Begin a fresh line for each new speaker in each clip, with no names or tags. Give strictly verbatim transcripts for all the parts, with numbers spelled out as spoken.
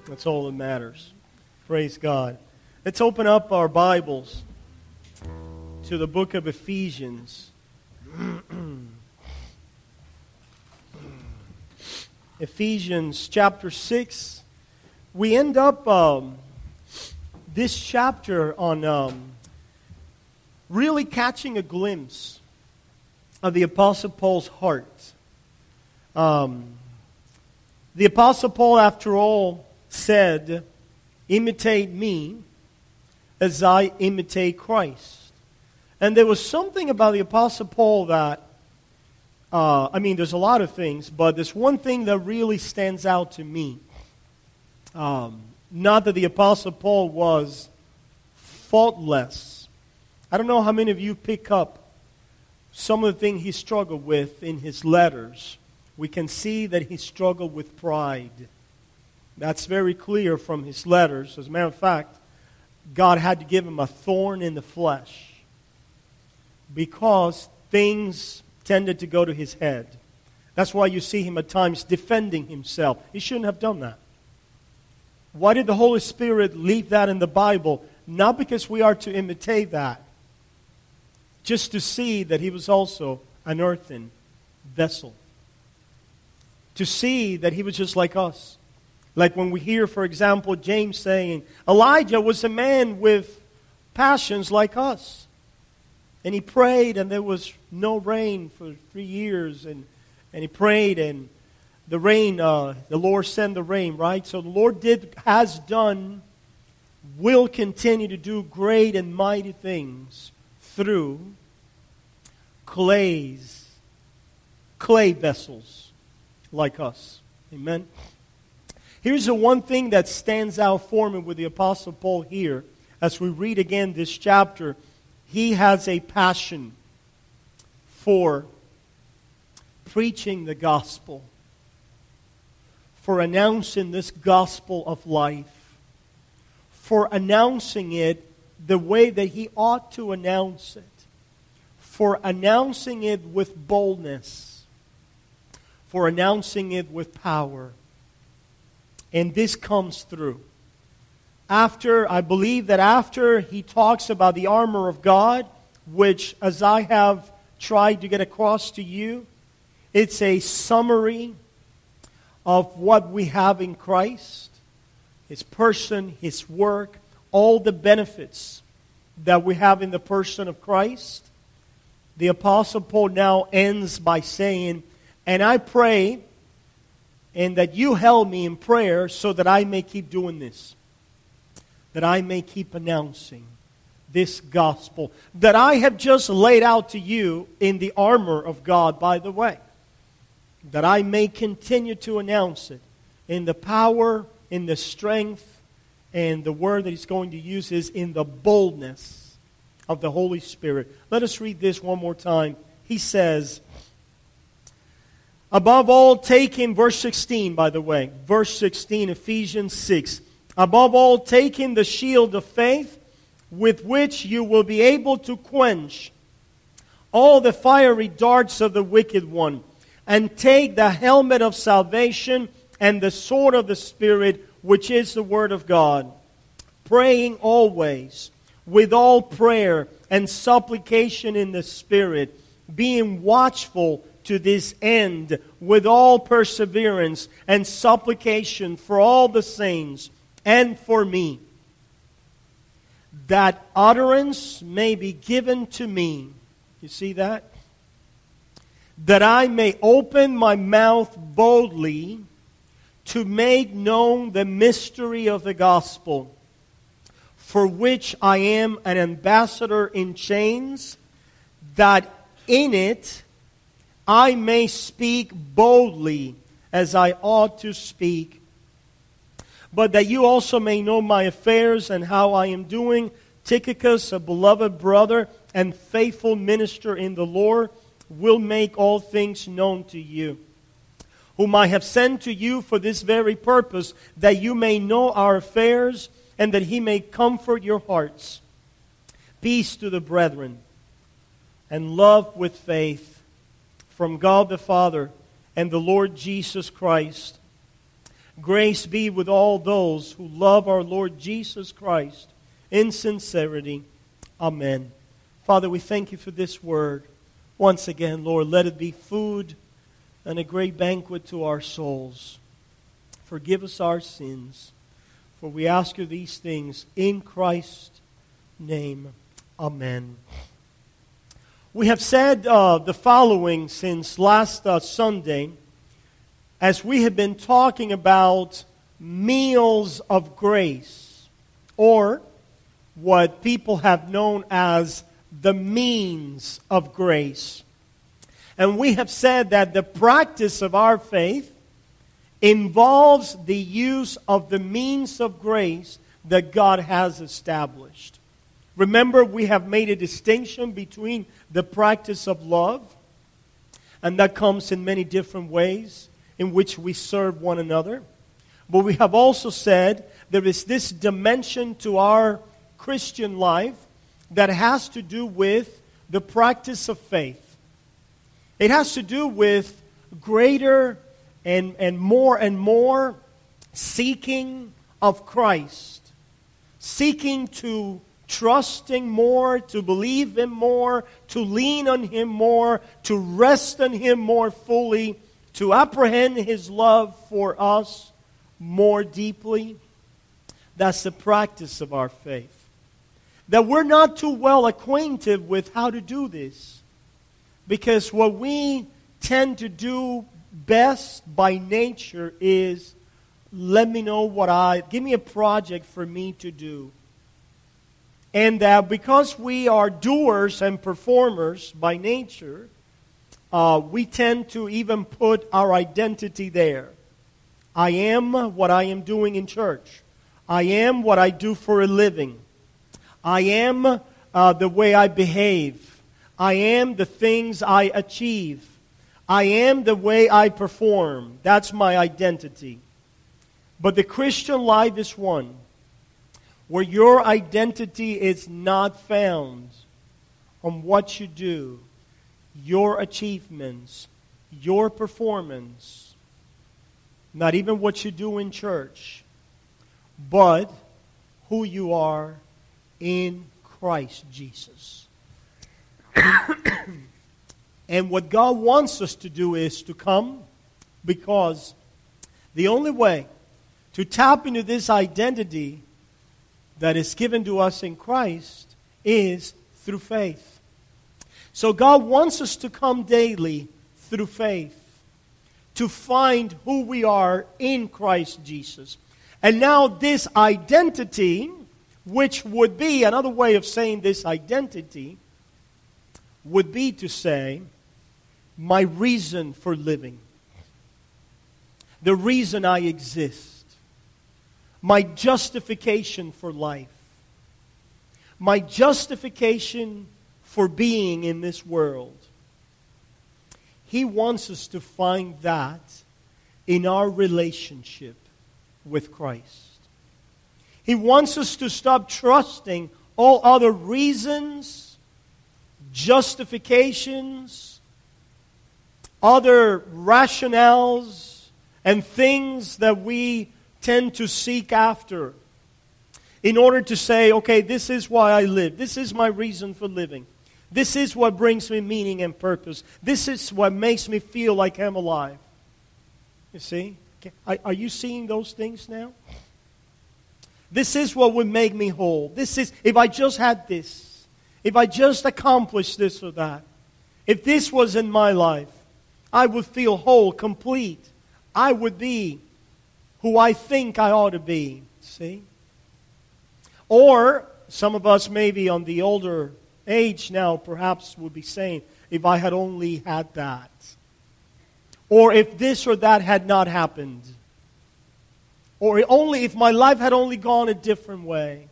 That's all that matters. Praise God. Let's open up our Bibles to the book of Ephesians. Ephesians chapter six. We end up um, this chapter on um, really catching a glimpse of the Apostle Paul's heart. Um, the Apostle Paul, after all, said, "Imitate me as I imitate Christ." And there was something about the Apostle Paul that, uh, I mean, there's a lot of things, but there's one thing that really stands out to me. Um, not that the Apostle Paul was faultless. I don't know how many of you pick up some of the things he struggled with in his letters. We can see that he struggled with pride. That's very clear from his letters. As a matter of fact, God had to give him a thorn in the flesh because things tended to go to his head. That's why you see him at times defending himself. He shouldn't have done that. Why did the Holy Spirit leave that in the Bible? Not because we are to imitate that. Just to see that he was also an earthen vessel. To see that he was just like us. Like when we hear, for example, James saying, Elijah was a man with passions like us. And he prayed and there was no rain for three years. And, and he prayed and the rain, uh, the Lord sent the rain, right? So the Lord did, has done, will continue to do great and mighty things through clays, clay vessels like us. Amen? Here's the one thing that stands out for me with the Apostle Paul here. As we read again this chapter, he has a passion for preaching the gospel, for announcing this gospel of life, for announcing it the way that he ought to announce it, for announcing it with boldness, for announcing it with power. And this comes through. After, I believe that after he talks about the armor of God, which as I have tried to get across to you, it's a summary of what we have in Christ, His person, His work, all the benefits that we have in the person of Christ. The Apostle Paul now ends by saying, "And I pray and that you held me in prayer so that I may keep doing this. That I may keep announcing this gospel that I have just laid out to you in the armor of God, by the way. That I may continue to announce it in the power, in the strength, and the word that he's going to use is in the boldness of the Holy Spirit." Let us read this one more time. He says, above all, taking, verse sixteen, by the way, verse sixteen, Ephesians six. Above all, taking the shield of faith, with which you will be able to quench all the fiery darts of the wicked one, and take the helmet of salvation and the sword of the Spirit, which is the Word of God, praying always with all prayer and supplication in the Spirit, being watchful to this end with all perseverance and supplication for all the saints and for me, that utterance may be given to me. You see that? That I may open my mouth boldly to make known the mystery of the gospel, for which I am an ambassador in chains, that in it I may speak boldly as I ought to speak, but that you also may know my affairs and how I am doing. Tychicus, a beloved brother and faithful minister in the Lord, will make all things known to you, whom I have sent to you for this very purpose, that you may know our affairs and that he may comfort your hearts. Peace to the brethren, and love with faith from God the Father and the Lord Jesus Christ. Grace be with all those who love our Lord Jesus Christ in sincerity. Amen. Father, we thank you for this word. Once again, Lord, let it be food and a great banquet to our souls. Forgive us our sins, for we ask you these things in Christ's name. Amen. We have said uh, the following since last uh, Sunday, as we have been talking about meals of grace, or what people have known as the means of grace. And we have said that the practice of our faith involves the use of the means of grace that God has established. Remember, we have made a distinction between the practice of love, and that comes in many different ways in which we serve one another. But we have also said there is this dimension to our Christian life that has to do with the practice of faith. It has to do with greater and, and more and more seeking of Christ. Seeking to trusting more, to believe Him more, to lean on Him more, to rest on Him more fully, to apprehend His love for us more deeply. That's the practice of our faith. That we're not too well acquainted with how to do this. Because what we tend to do best by nature is, let me know what I, give me a project for me to do. And that because we are doers and performers by nature, uh, we tend to even put our identity there. I am what I am doing in church. I am what I do for a living. I am uh, the way I behave. I am the things I achieve. I am the way I perform. That's my identity. But the Christian life is one where your identity is not found on what you do, your achievements, your performance, not even what you do in church, but who you are in Christ Jesus. And what God wants us to do is to come, because the only way to tap into this identity that is given to us in Christ is through faith. So God wants us to come daily through faith to find who we are in Christ Jesus. And now this identity, which would be, another way of saying this identity, would be to say, my reason for living. The reason I exist. My justification for life. My justification for being in this world. He wants us to find that in our relationship with Christ. He wants us to stop trusting all other reasons, justifications, other rationales, and things that we tend to seek after in order to say, okay, this is why I live. This is my reason for living. This is what brings me meaning and purpose. This is what makes me feel like I'm alive. You see? Are you seeing those things now? This is what would make me whole. This is, if I just had this, if I just accomplished this or that, if this was in my life, I would feel whole, complete. I would be who I think I ought to be. See? Or, some of us maybe on the older age now perhaps would be saying, if I had only had that. Or if this or that had not happened. Or only if my life had only gone a different way.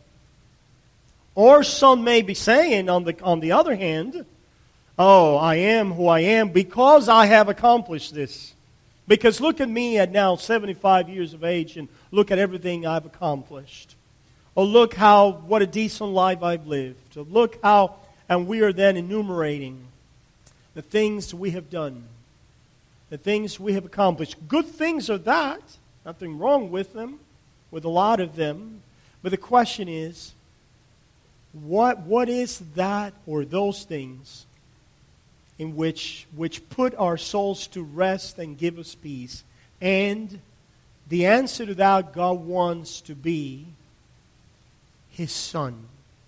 Or some may be saying, on the, on the other hand, oh, I am who I am because I have accomplished this. Because look at me at now seventy-five years of age and look at everything I've accomplished. Or look how, what a decent life I've lived. Or look how, and we are then enumerating the things we have done. The things we have accomplished. Good things are that. Nothing wrong with them, with a lot of them. But the question is, what what is that or those things in which which put our souls to rest and give us peace? And the answer to that, God wants to be His Son,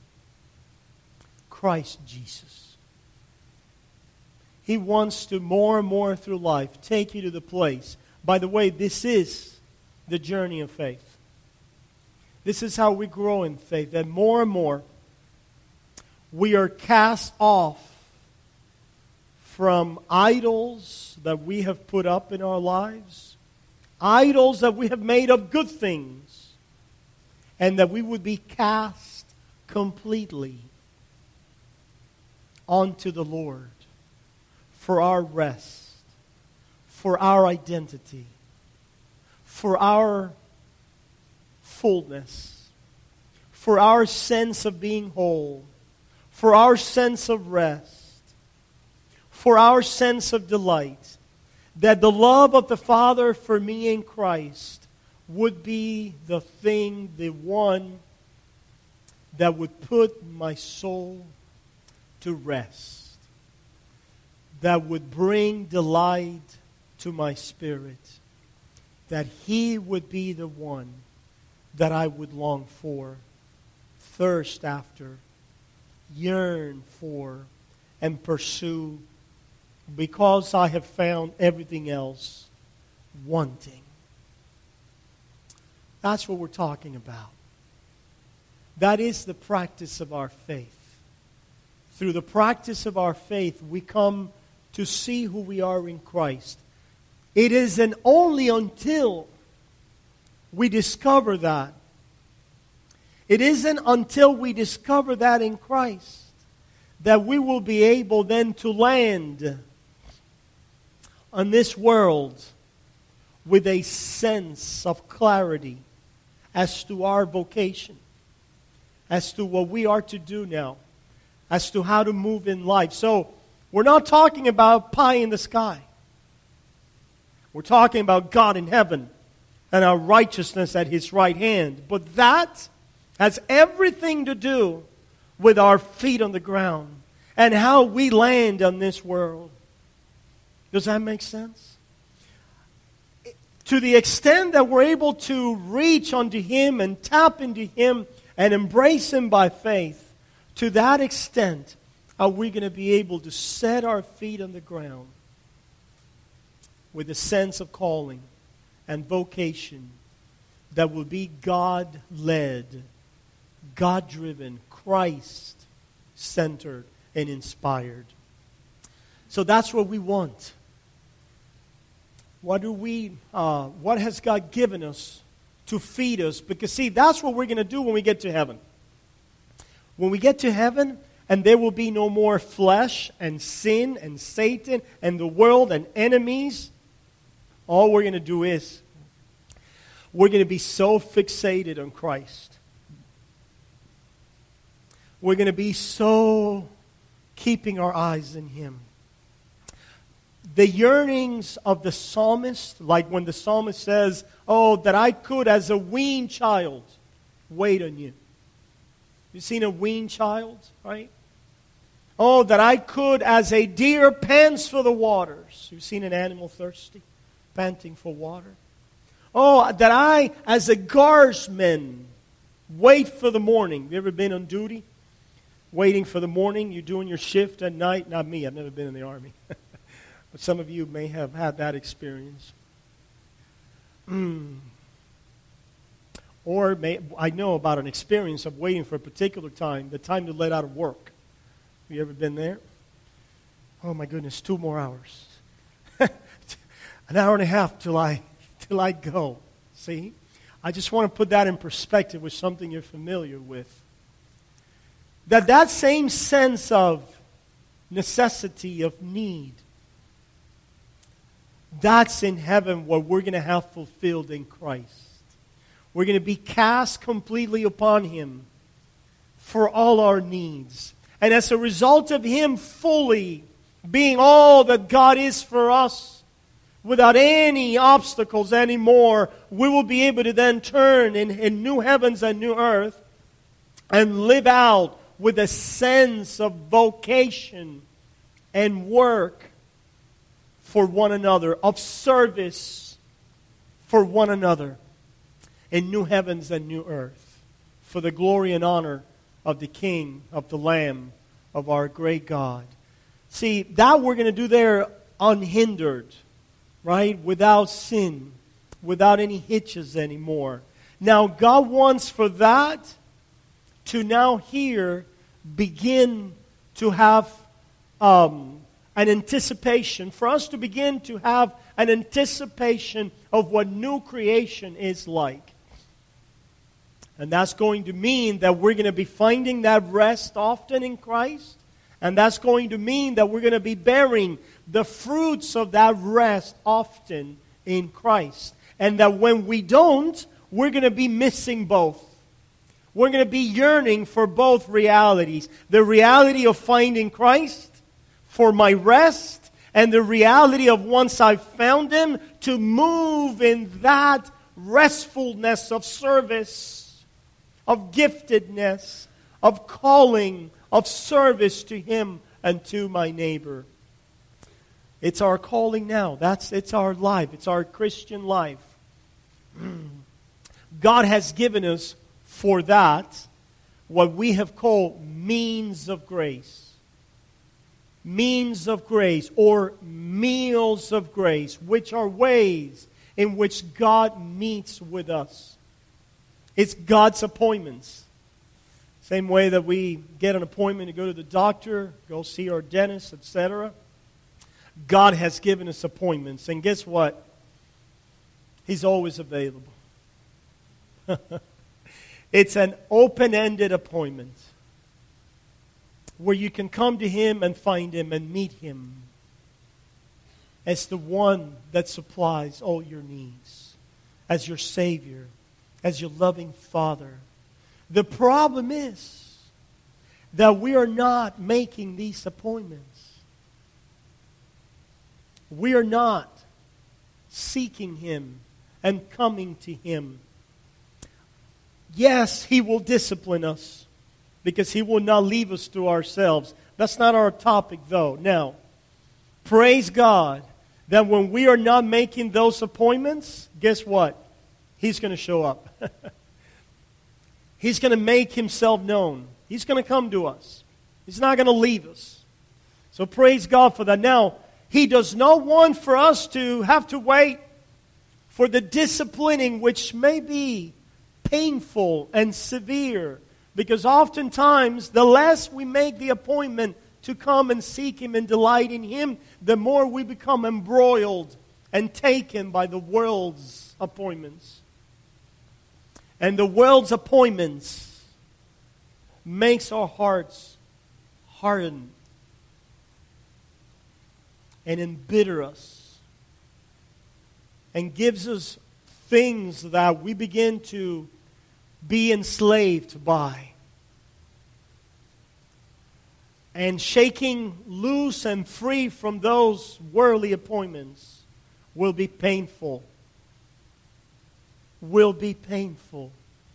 Christ Jesus. He wants to more and more through life take you to the place. By the way, this is the journey of faith. This is how we grow in faith, that more and more we are cast off from idols that we have put up in our lives, idols that we have made of good things, and that we would be cast completely onto the Lord for our rest, for our identity, for our fullness, for our sense of being whole, for our sense of rest, for our sense of delight, that the love of the Father for me in Christ would be the thing, the one that would put my soul to rest, that would bring delight to my spirit, that He would be the one that I would long for, thirst after, yearn for, and pursue, because I have found everything else wanting. That's what we're talking about. That is the practice of our faith. Through the practice of our faith, we come to see who we are in Christ. It isn't only until we discover that. It isn't until we discover that in Christ that we will be able then to land on this world with a sense of clarity as to our vocation, as to what we are to do now, as to how to move in life. So, we're not talking about pie in the sky. We're talking about God in heaven and our righteousness at His right hand. But that has everything to do with our feet on the ground and how we land on this world. Does that make sense? To the extent that we're able to reach unto Him and tap into Him and embrace Him by faith, to that extent are we going to be able to set our feet on the ground with a sense of calling and vocation that will be God-led, God-driven, Christ-centered, and inspired. So that's what we want. What do we? Uh, what has God given us to feed us? Because see, that's what we're going to do when we get to heaven. When we get to heaven, and there will be no more flesh and sin and Satan and the world and enemies, all we're going to do is we're going to be so fixated on Christ. We're going to be so keeping our eyes in Him. The yearnings of the psalmist, like when the psalmist says, oh, that I could as a weaned child wait on you. You've seen a weaned child, right? Oh, that I could as a deer pants for the waters. You've seen an animal thirsty, panting for water. Oh, that I as a guardsman wait for the morning. Have you ever been on duty? Waiting for the morning, you're doing your shift at night. Not me, I've never been in the army. But some of you may have had that experience. Mm. Or may, I know about an experience of waiting for a particular time, the time to let out of work. Have you ever been there? Oh my goodness, two more hours. An hour and a half till I, till I go. See? I just want to put that in perspective with something you're familiar with. That that same sense of necessity, of need, that's in heaven what we're going to have fulfilled in Christ. We're going to be cast completely upon Him for all our needs. And as a result of Him fully being all that God is for us, without any obstacles anymore, we will be able to then turn in, in new heavens and new earth and live out with a sense of vocation and work for one another, of service for one another in new heavens and new earth, for the glory and honor of the King, of the Lamb, of our great God. See, that we're going to do there unhindered, right? Without sin, without any hitches anymore. Now, God wants for that to now here begin to have um, an anticipation, for us to begin to have an anticipation of what new creation is like. And that's going to mean that we're going to be finding that rest often in Christ. And that's going to mean that we're going to be bearing the fruits of that rest often in Christ. And that when we don't, we're going to be missing both. We're going to be yearning for both realities. The reality of finding Christ for my rest, and the reality of once I've found Him, to move in that restfulness of service, of giftedness, of calling, of service to Him and to my neighbor. It's our calling now. That's it's our life. It's our Christian life. God has given us for that what we have called means of grace. Means of grace, or meals of grace, which are ways in which God meets with us. It's God's appointments. Same way that we get an appointment to go to the doctor, go see our dentist, et cetera. God has given us appointments. And guess what? He's always available. It's an open-ended appointment where you can come to Him and find Him and meet Him as the one that supplies all your needs, as your Savior, as your loving Father. The problem is that we are not making these appointments. We are not seeking Him and coming to Him. Yes, He will discipline us because He will not leave us to ourselves. That's not our topic, though. Now, praise God that when we are not making those appointments, guess what? He's going to show up. He's going to make Himself known. He's going to come to us. He's not going to leave us. So praise God for that. Now, He does not want for us to have to wait for the disciplining which may be painful and severe. Because oftentimes, the less we make the appointment to come and seek Him and delight in Him, the more we become embroiled and taken by the world's appointments. And the world's appointments makes our hearts harden and embitter us and gives us things that we begin to be enslaved by. And shaking loose and free from those worldly appointments will be painful. Will be painful.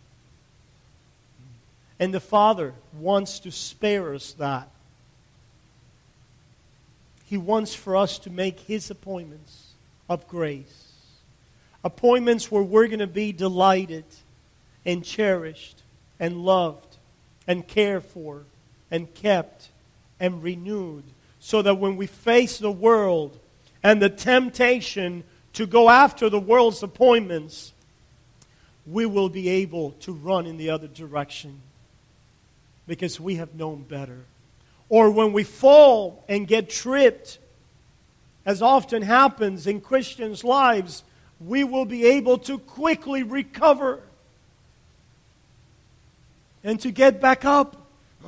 And the Father wants to spare us that. He wants for us to make His appointments of grace. Appointments where we're going to be delighted and cherished and loved and cared for and kept and renewed, so that when we face the world and the temptation to go after the world's appointments, we will be able to run in the other direction because we have known better. Or when we fall and get tripped, as often happens in Christians' lives, we will be able to quickly recover and to get back up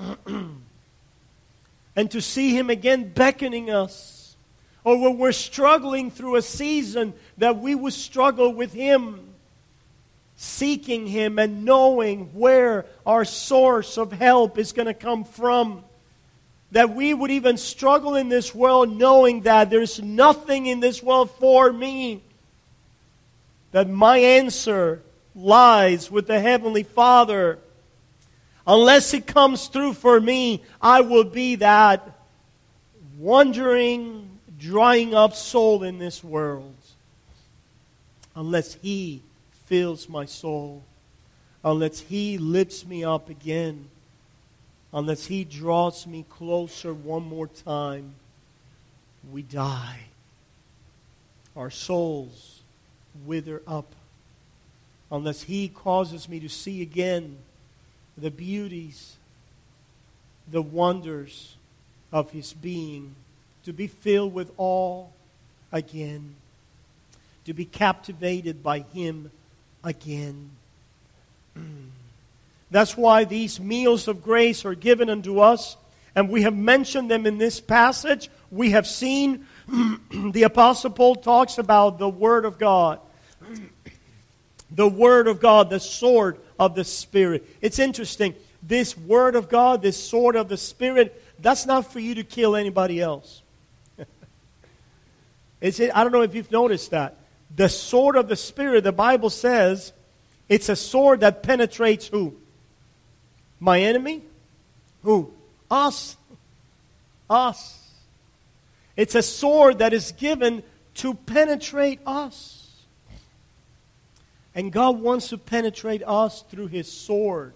and to see Him again beckoning us. Or when we're struggling through a season, that we will struggle with Him, seeking Him and knowing where our source of help is going to come from. that we would even struggle in this world knowing that there's nothing in this world for me. That my answer lies with the Heavenly Father. Unless it comes through for me, I will be that wandering, drying up soul in this world. Unless He fills my soul. Unless He lifts me up again. Unless He draws me closer one more time, we die. Our souls wither up. Unless He causes me to see again the beauties, the wonders of His being, to be filled with awe again, to be captivated by Him again. That's why these meals of grace are given unto us, and we have mentioned them in this passage. We have seen the Apostle Paul talks about the Word of God. The Word of God, the sword of the Spirit. It's interesting. This Word of God, this sword of the Spirit, that's not for you to kill anybody else. It's, I don't know if you've noticed that. The sword of the Spirit, the Bible says, it's a sword that penetrates who? My enemy? Who? Us. Us. It's a sword that is given to penetrate us. And God wants to penetrate us through His sword.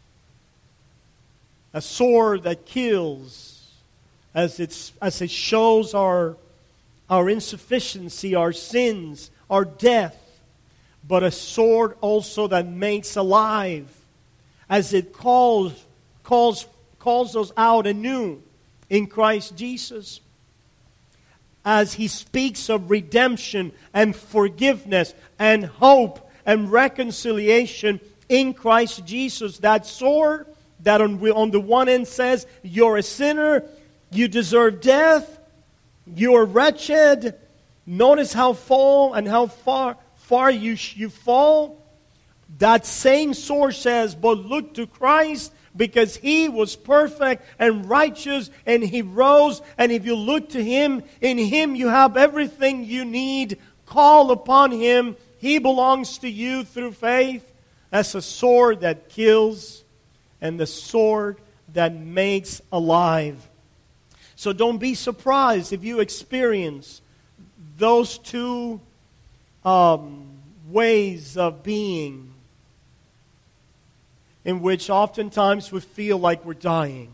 A sword that kills as, it's, as it shows our, our insufficiency, our sins, our death. But a sword also that makes alive as it calls, calls, calls us out anew in Christ Jesus. As He speaks of redemption and forgiveness and hope and reconciliation in Christ Jesus. That sword that on, on the one end says, you're a sinner, you deserve death, you're wretched. Notice how fall and how far, far you, you fall. That same sword says, but look to Christ, because He was perfect and righteous and He rose. And if you look to Him, in Him you have everything you need. Call upon Him. He belongs to you through faith. That's a sword that kills and the sword that makes alive. So don't be surprised if you experience those two um, ways of being in which oftentimes we feel like we're dying,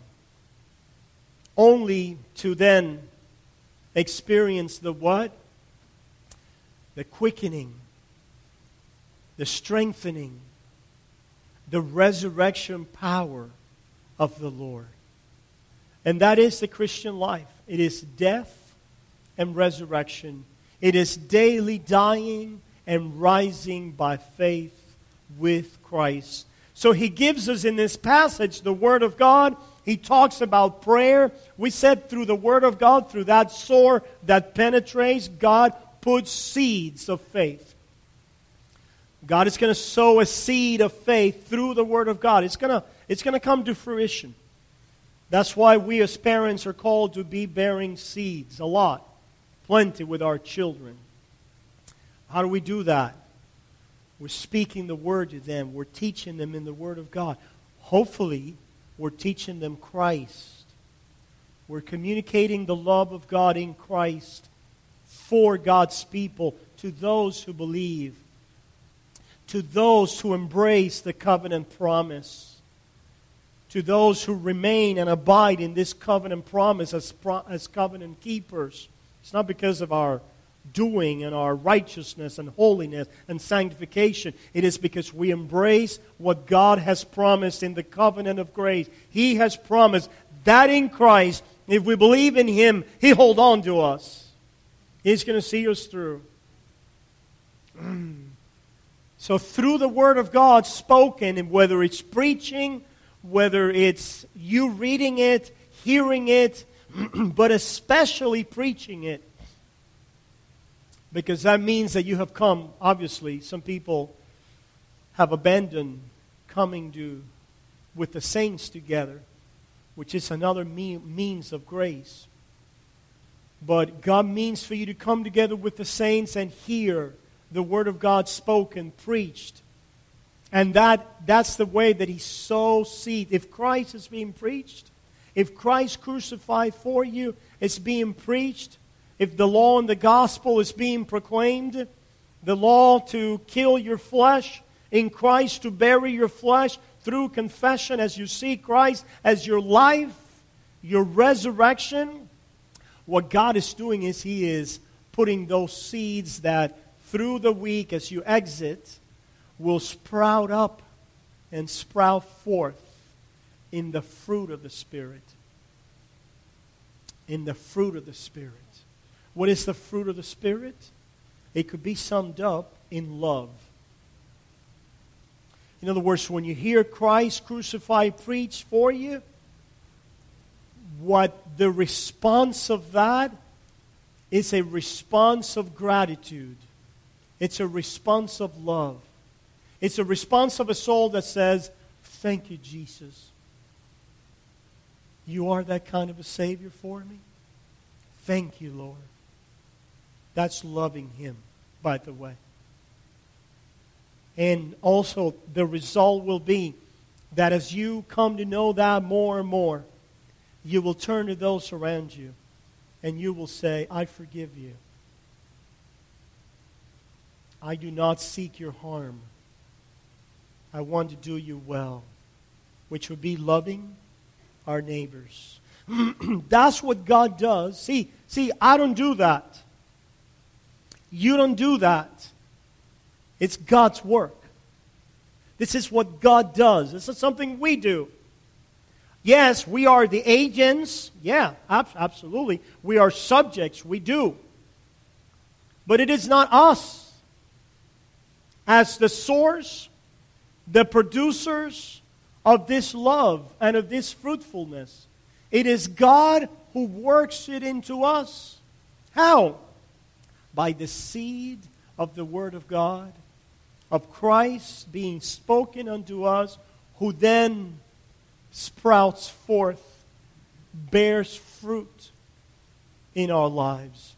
only to then experience the what? The quickening, the strengthening, the resurrection power of the Lord. And that is the Christian life. It is death and resurrection. It is daily dying and rising by faith with Christ. So He gives us in this passage the Word of God. He talks about prayer. We said through the Word of God, through that sword that penetrates, God puts seeds of faith. God is going to sow a seed of faith through the Word of God. It's going to, it's going to come to fruition. That's why we as parents are called to be bearing seeds. A lot. Plenty with our children. How do we do that? We're speaking the Word to them. We're teaching them in the Word of God. Hopefully, we're teaching them Christ. We're communicating the love of God in Christ for God's people, to those who believe, to those who embrace the covenant promise, to those who remain and abide in this covenant promise as, pro- as covenant keepers. It's not because of our doing and our righteousness and holiness and sanctification. It is because we embrace what God has promised in the covenant of grace. He has promised that in Christ, if we believe in Him, He hold on to us. He's going to see us through. So through the Word of God spoken, and whether it's preaching, whether it's you reading it, hearing it, but especially preaching it, because that means that you have come, obviously, some people have abandoned coming to with the saints together. which is another me- means of grace. But God means for you to come together with the saints and hear the Word of God spoken, preached. And that that's the way that He sows seed. If Christ is being preached, if Christ crucified for you is being preached, if the law and the gospel is being proclaimed, the law to kill your flesh, in Christ to bury your flesh through confession as you see Christ as your life, your resurrection, what God is doing is He is putting those seeds that through the week as you exit will sprout up and sprout forth in the fruit of the Spirit. In the fruit of the Spirit. What is the fruit of the Spirit? It could be summed up in love. In other words, when you hear Christ crucified preached for you, what the response of that is a response of gratitude. It's a response of love. It's a response of a soul that says, thank you, Jesus. You are that kind of a Savior for me. Thank you, Lord. That's loving Him, by the way. And also, the result will be that as you come to know that more and more, you will turn to those around you and you will say, I forgive you. I do not seek your harm. I want to do you well, which would be loving our neighbors. That's what God does. See, see, I don't do that. You don't do that. It's God's work. This is what God does. This is something we do. Yes, we are the agents. Yeah, ab- absolutely. We are subjects. We do. But it is not us as the source, the producers of this love and of this fruitfulness. It is God who works it into us. How? By the seed of the Word of God, of Christ being spoken unto us, who then sprouts forth, bears fruit in our lives.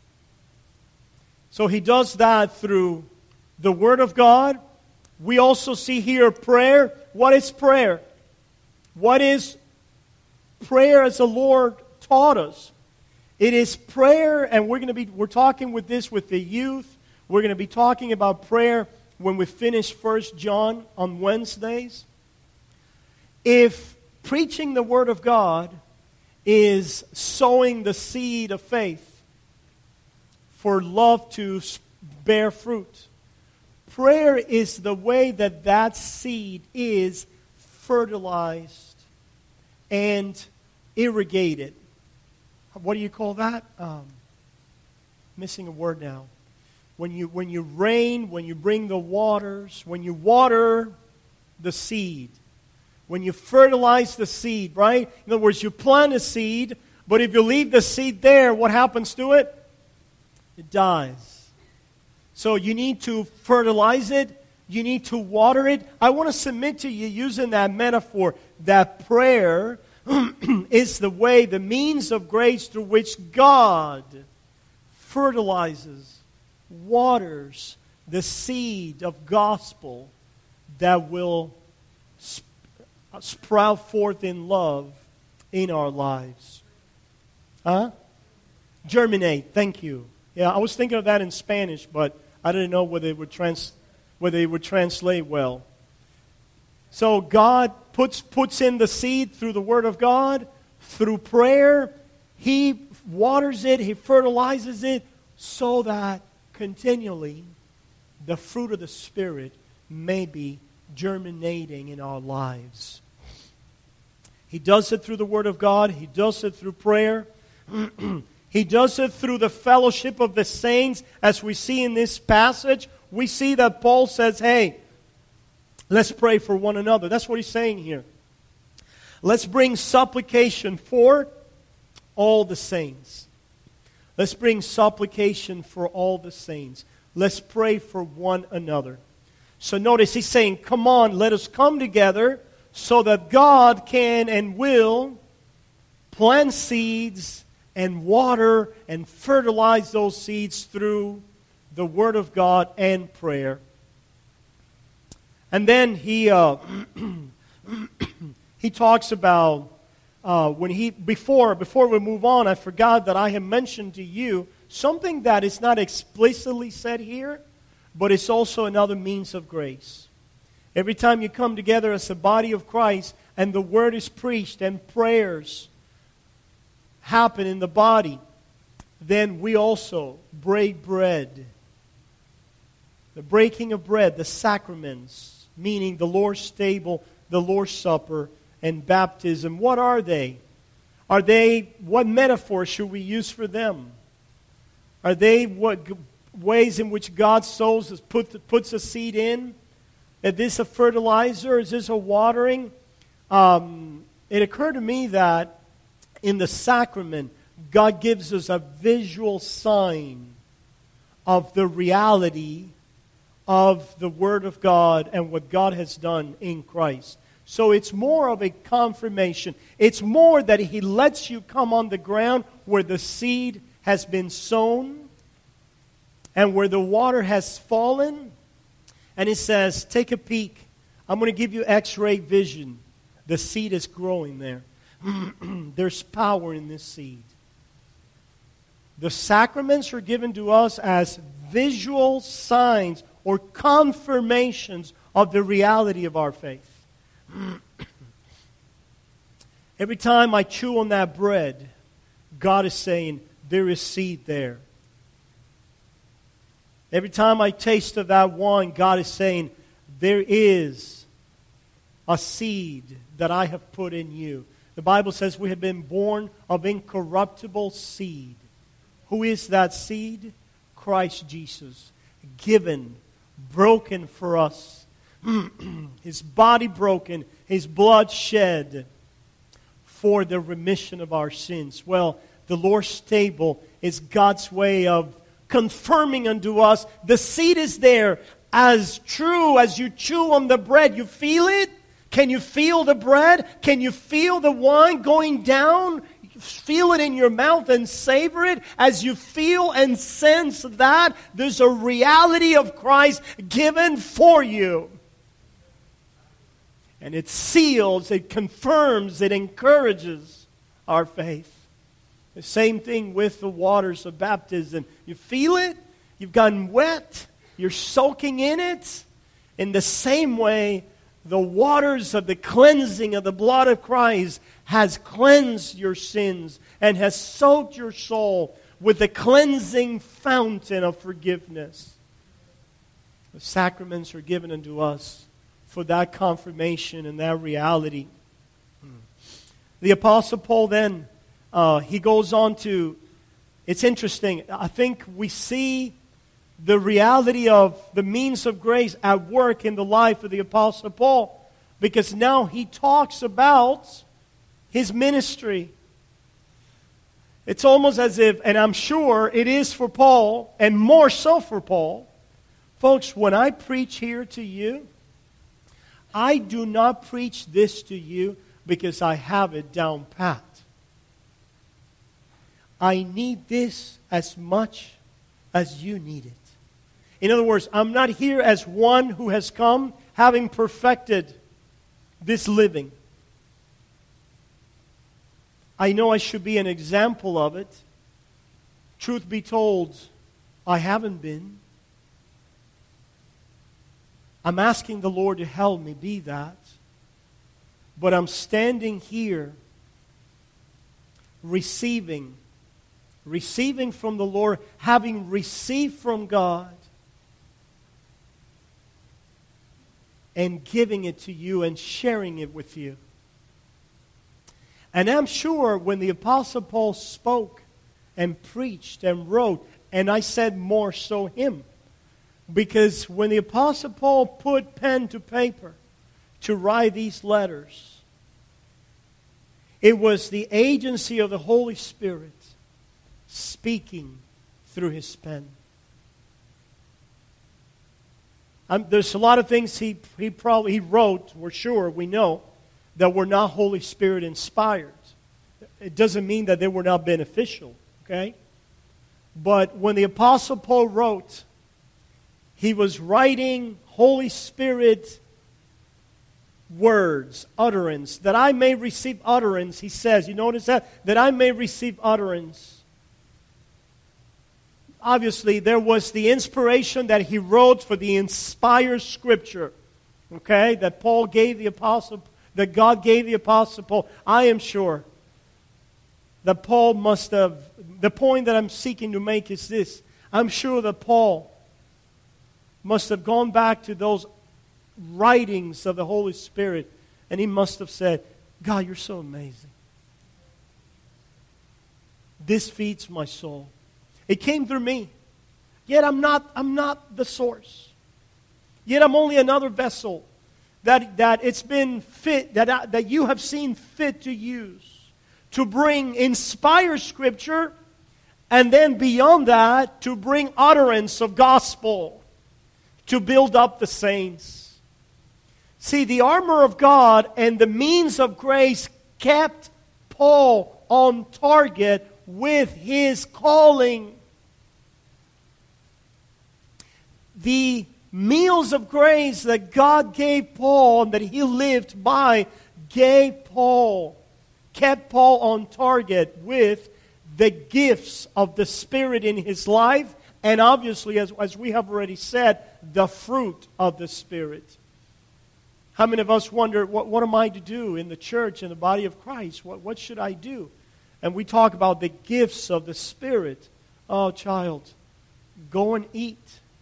So He does that through the Word of God. We also see here prayer. What is prayer? What is prayer as the Lord taught us? It is prayer, and we're going to be we're talking with this with the youth. We're going to be talking about prayer when we finish First John on Wednesdays. If preaching the Word of God is sowing the seed of faith for love to bear fruit, prayer is the way that that seed is fertilized and irrigated. What do you call that? Um, missing a word now. When you when you rain, when you bring the waters, when you water the seed, when you fertilize the seed, right? In other words, you plant a seed, but if you leave the seed there, what happens to it? It dies. So you need to fertilize it. You need to water it. I want to submit to you, using that metaphor, that prayer is the way, the means of grace through which God fertilizes, waters the seed of gospel that will sp- sprout forth in love in our lives. Huh? Germinate. Thank you. Yeah, I was thinking of that in Spanish, but I didn't know whether it would trans whether it would translate well. So God puts puts in the seed through the Word of God, through prayer. He waters it, He fertilizes it, so that continually the fruit of the Spirit may be germinating in our lives. He does it through the Word of God. He does it through prayer. He does it through the fellowship of the saints. As we see in this passage, we see that Paul says, hey, let's pray for one another. That's what he's saying here. Let's bring supplication for all the saints. Let's bring supplication for all the saints. Let's pray for one another. So notice he's saying, come on, let us come together so that God can and will plant seeds and water and fertilize those seeds through the Word of God and prayer. And then he uh, he talks about uh, when he before before we move on, I forgot that I have mentioned to you something that is not explicitly said here, but it's also another means of grace. Every time you come together as a body of Christ and the Word is preached and prayers happen in the body, then we also break bread. The breaking of bread, the sacraments, meaning the Lord's table, the Lord's Supper, and baptism. What are they? Are they, what metaphor should we use for them? Are they what ways in which God sows, put, puts a seed in? Is this a fertilizer? Is this a watering? Um, it occurred to me that in the sacrament, God gives us a visual sign of the reality of the Word of God and what God has done in Christ. So it's more of a confirmation. It's more that He lets you come on the ground where the seed has been sown and where the water has fallen. And He says, take a peek. I'm going to give you x-ray vision. The seed is growing there. There's power in this seed. The sacraments are given to us as visual signs or confirmations of the reality of our faith. Every time I chew on that bread, God is saying, there is seed there. Every time I taste of that wine, God is saying, there is a seed that I have put in you. The Bible says we have been born of incorruptible seed. Who is that seed? Christ Jesus, given, broken for us. His body broken, His blood shed for the remission of our sins. Well, the Lord's table is God's way of confirming unto us the seed is there. As true as you chew on the bread, you feel it? Can you feel the bread? Can you feel the wine going down? Feel it in your mouth and savor it. As you feel and sense that, there's a reality of Christ given for you. And it seals, it confirms, it encourages our faith. The same thing with the waters of baptism. You feel it? You've gotten wet? You're soaking in it? In the same way, the waters of the cleansing of the blood of Christ has cleansed your sins and has soaked your soul with the cleansing fountain of forgiveness. The sacraments are given unto us for that confirmation and that reality. The Apostle Paul then, uh, he goes on to, it's interesting, I think we see the reality of the means of grace at work in the life of the Apostle Paul, because now he talks about his ministry. It's almost as if, and I'm sure it is for Paul, and more so for Paul, folks, when I preach here to you, I do not preach this to you because I have it down pat. I need this as much as you need it. In other words, I'm not here as one who has come having perfected this living. I know I should be an example of it. Truth be told, I haven't been. I'm asking the Lord to help me be that. But I'm standing here receiving, receiving from the Lord, having received from God, and giving it to you and sharing it with you. And I'm sure when the Apostle Paul spoke and preached and wrote, and I said more so him, because when the Apostle Paul put pen to paper to write these letters, it was the agency of the Holy Spirit speaking through his pen. Um, there's a lot of things he he probably he wrote, we're sure, we know, that were not Holy Spirit inspired. it doesn't mean that they were not beneficial, okay? But when the Apostle Paul wrote, he was writing Holy Spirit words, utterance, that I may receive utterance, he says. You notice that? That I may receive utterance. Obviously, there was the inspiration that he wrote for the inspired Scripture, okay, that Paul gave the Apostle, that God gave the Apostle Paul. I am sure that Paul must have, the point that I'm seeking to make is this. I'm sure that Paul must have gone back to those writings of the Holy Spirit, and he must have said, God, you're so amazing. This feeds my soul. It came through me. Yet I'm not, I'm not the source. Yet I'm only another vessel that, that it's been fit, that, I, that you have seen fit to use to bring inspired Scripture, and then beyond that, to bring utterance of gospel, to build up the saints. See, the armor of God and the means of grace kept Paul on target with his calling. The meals of grace that God gave Paul and that he lived by gave Paul, kept Paul on target with the gifts of the Spirit in his life, and obviously, as, as we have already said, the fruit of the Spirit. How many of us wonder, what, what am I to do in the church, in the body of Christ? What, what should I do? And we talk about the gifts of the Spirit. Oh, child, go and eat.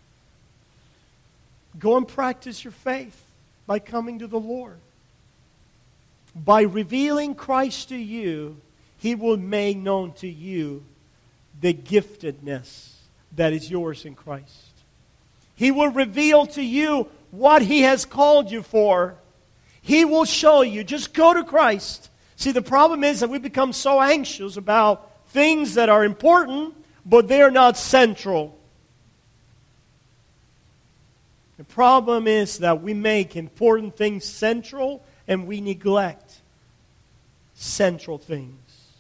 Go and practice your faith by coming to the Lord. By revealing Christ to you, He will make known to you the giftedness that is yours in Christ. He will reveal to you what He has called you for. He will show you. Just go to Christ. See, the problem is that we become so anxious about things that are important, but they are not central. The problem is that we make important things central and we neglect central things.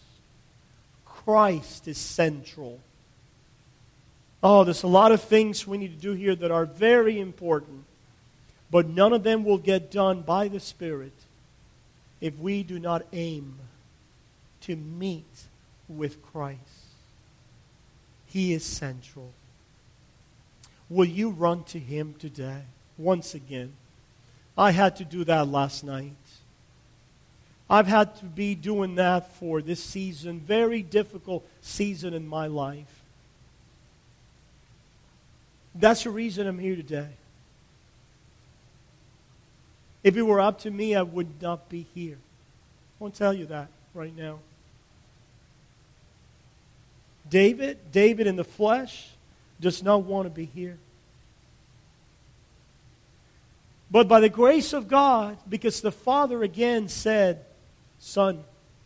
Christ is central. Oh, there's a lot of things we need to do here that are very important, but none of them will get done by the Spirit if we do not aim to meet with Christ. He is central. Will you run to Him today? Once again. I had to do that last night. I've had to be doing that for this season, very difficult season in my life. That's the reason I'm here today. If it were up to me, I would not be here. I want to tell you that right now. David, David in the flesh, does not want to be here. But by the grace of God, because the Father again said, Son,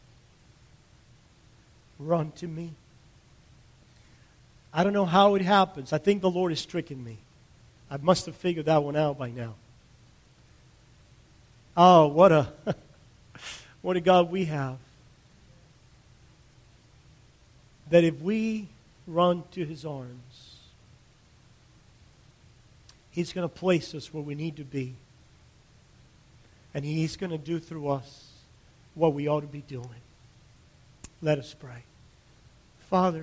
run to me. I don't know how it happens. I think the Lord is tricking me. I must have figured that one out by now. Oh, what a what a God we have. That if we run to His arms, He's going to place us where we need to be. And He's going to do through us what we ought to be doing. Let us pray. Father,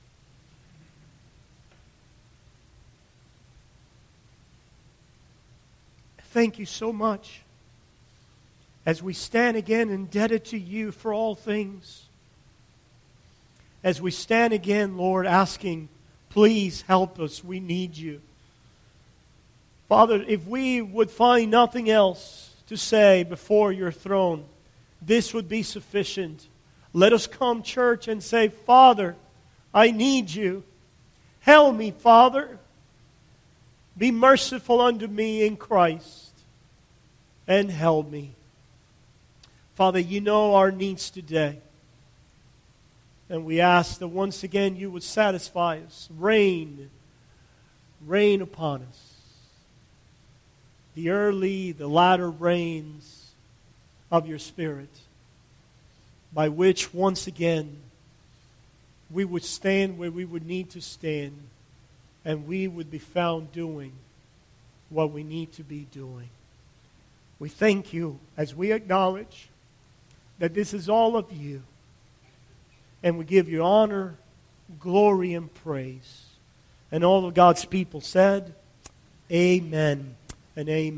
thank you so much as we stand again indebted to you for all things. As we stand again, Lord, asking, please help us. We need you. Father, if we would find nothing else to say before your throne, this would be sufficient. Let us come, church, and say, Father, I need you. Help me, Father. Be merciful unto me in Christ, and help me. Father, you know our needs today. And we ask that once again you would satisfy us. Rain, rain upon us. The early, the latter rains of your Spirit. by which, once again, we would stand where we would need to stand, and we would be found doing what we need to be doing. We thank you as we acknowledge that this is all of you, and we give you honor, glory, and praise. And all of God's people said, amen and amen.